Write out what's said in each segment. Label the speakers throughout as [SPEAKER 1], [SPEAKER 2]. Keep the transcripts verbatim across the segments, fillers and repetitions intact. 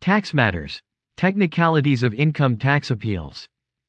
[SPEAKER 1] Tax matters. Technicalities of income tax appeals.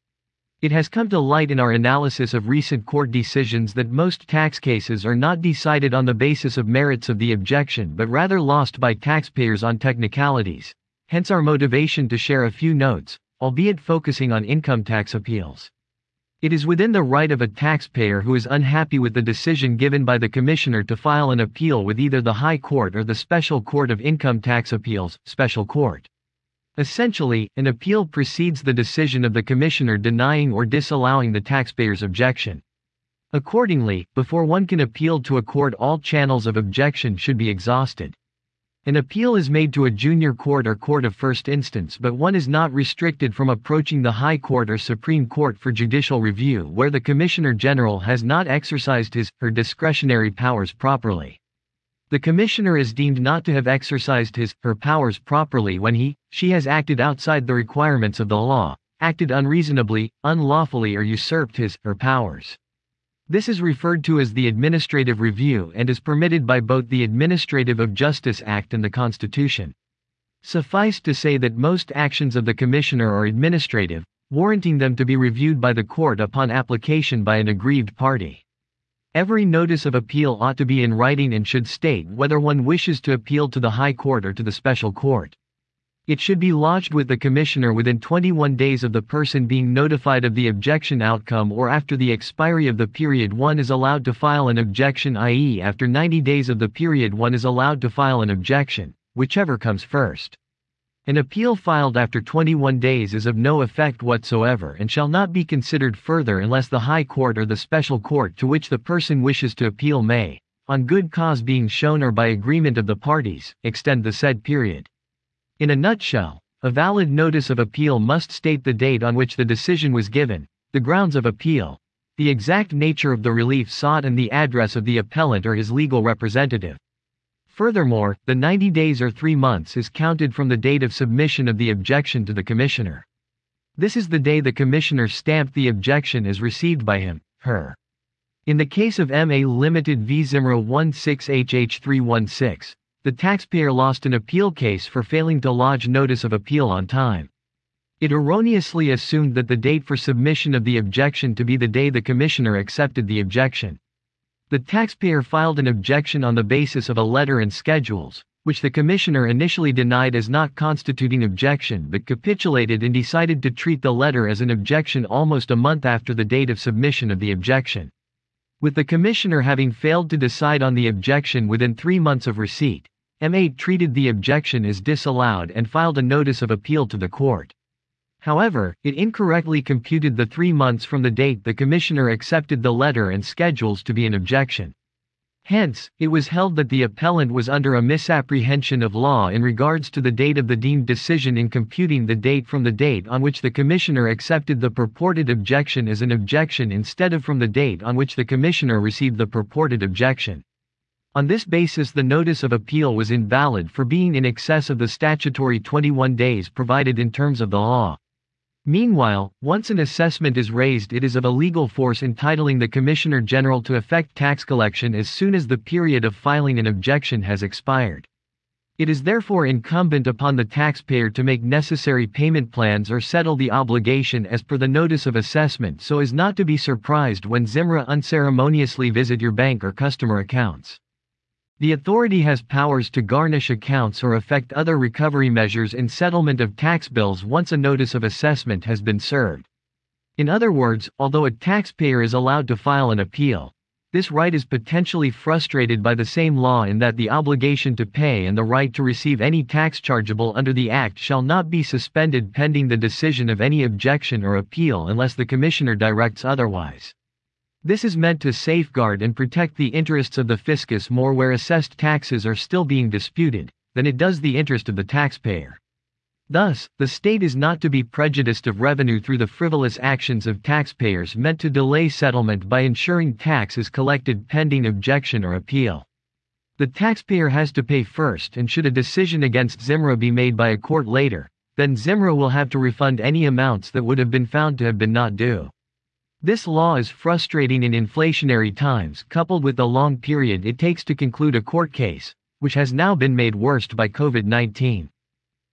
[SPEAKER 1] It has come to light in our analysis of recent court decisions that most tax cases are not decided on the basis of merits of the objection but rather lost by taxpayers on technicalities. Hence our motivation to share a few notes, albeit focusing on income tax appeals. It is within the right of a taxpayer who is unhappy with the decision given by the Commissioner to file an appeal with either the High Court or the Special Court of Income Tax Appeals, Special Court. Essentially, an appeal precedes the decision of the Commissioner denying or disallowing the taxpayer's objection. Accordingly, before one can appeal to a court, all channels of objection should be exhausted. An appeal is made to a junior court or court of first instance, but one is not restricted from approaching the High Court or Supreme Court for judicial review where the Commissioner General has not exercised his, her discretionary powers properly. The Commissioner is deemed not to have exercised his, her powers properly when he, she has acted outside the requirements of the law, acted unreasonably, unlawfully, or usurped his, her powers. This is referred to as the administrative review and is permitted by both the Administrative of Justice Act and the Constitution. Suffice to say that most actions of the Commissioner are administrative, warranting them to be reviewed by the court upon application by an aggrieved party. Every notice of appeal ought to be in writing and should state whether one wishes to appeal to the High Court or to the Special Court. It should be lodged with the Commissioner within twenty-one days of the person being notified of the objection outcome or after the expiry of the period one is allowed to file an objection, that is after ninety days of the period one is allowed to file an objection, whichever comes first. An appeal filed after twenty-one days is of no effect whatsoever and shall not be considered further unless the High Court or the Special Court to which the person wishes to appeal may, on good cause being shown or by agreement of the parties, extend the said period. In a nutshell, a valid notice of appeal must state the date on which the decision was given, the grounds of appeal, the exact nature of the relief sought, and the address of the appellant or his legal representative. Furthermore, the ninety days or three months is counted from the date of submission of the objection to the Commissioner. This is the day the Commissioner stamped the objection as received by him, her. In the case of M A Limited v. Zimra sixteen H H three one six, the taxpayer lost an appeal case for failing to lodge notice of appeal on time. It erroneously assumed that the date for submission of the objection to be the day the Commissioner accepted the objection. The taxpayer filed an objection on the basis of a letter and schedules, which the Commissioner initially denied as not constituting objection but capitulated and decided to treat the letter as an objection almost a month after the date of submission of the objection. With the Commissioner having failed to decide on the objection within three months of receipt, M A treated the objection as disallowed and filed a notice of appeal to the court. However, it incorrectly computed the three months from the date the Commissioner accepted the letter and schedules to be an objection. Hence, it was held that the appellant was under a misapprehension of law in regards to the date of the deemed decision in computing the date from the date on which the Commissioner accepted the purported objection as an objection instead of from the date on which the Commissioner received the purported objection. On this basis, the notice of appeal was invalid for being in excess of the statutory twenty-one days provided in terms of the law. Meanwhile, once an assessment is raised, it is of a legal force entitling the Commissioner General to effect tax collection as soon as the period of filing an objection has expired. It is therefore incumbent upon the taxpayer to make necessary payment plans or settle the obligation as per the notice of assessment so as not to be surprised when Zimra unceremoniously visit your bank or customer accounts. The authority has powers to garnish accounts or effect other recovery measures in settlement of tax bills once a notice of assessment has been served. In other words, although a taxpayer is allowed to file an appeal, this right is potentially frustrated by the same law in that the obligation to pay and the right to receive any tax chargeable under the Act shall not be suspended pending the decision of any objection or appeal unless the Commissioner directs otherwise. This is meant to safeguard and protect the interests of the fiscus more where assessed taxes are still being disputed, than it does the interest of the taxpayer. Thus, the state is not to be prejudiced of revenue through the frivolous actions of taxpayers meant to delay settlement by ensuring tax is collected pending objection or appeal. The taxpayer has to pay first, and should a decision against Zimra be made by a court later, then Zimra will have to refund any amounts that would have been found to have been not due. This law is frustrating in inflationary times coupled with the long period it takes to conclude a court case, which has now been made worse by COVID nineteen.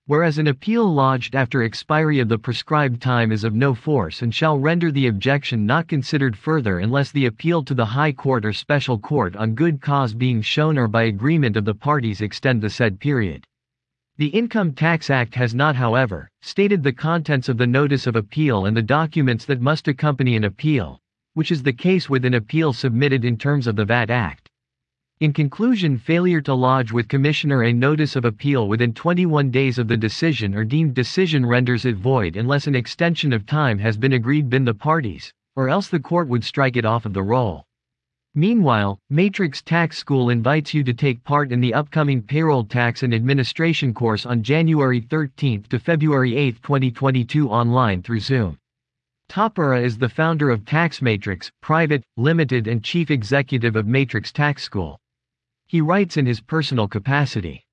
[SPEAKER 1] whereas an appeal lodged after expiry of the prescribed time is of no force and shall render the objection not considered further unless the appeal to the High Court or Special Court on good cause being shown or by agreement of the parties extend the said period. The Income Tax Act has not, however, stated the contents of the notice of appeal and the documents that must accompany an appeal, which is the case with an appeal submitted in terms of the V A T Act. In conclusion, failure to lodge with Commissioner a notice of appeal within twenty-one days of the decision or deemed decision renders it void unless an extension of time has been agreed by the parties, or else the court would strike it off of the roll. Meanwhile, Matrix Tax School invites you to take part in the upcoming Payroll Tax and Administration course on January thirteenth to February eighth twenty twenty-two online through Zoom. Tapura is the founder of Tax Matrix, Private, Limited and Chief Executive of Matrix Tax School. He writes in his personal capacity.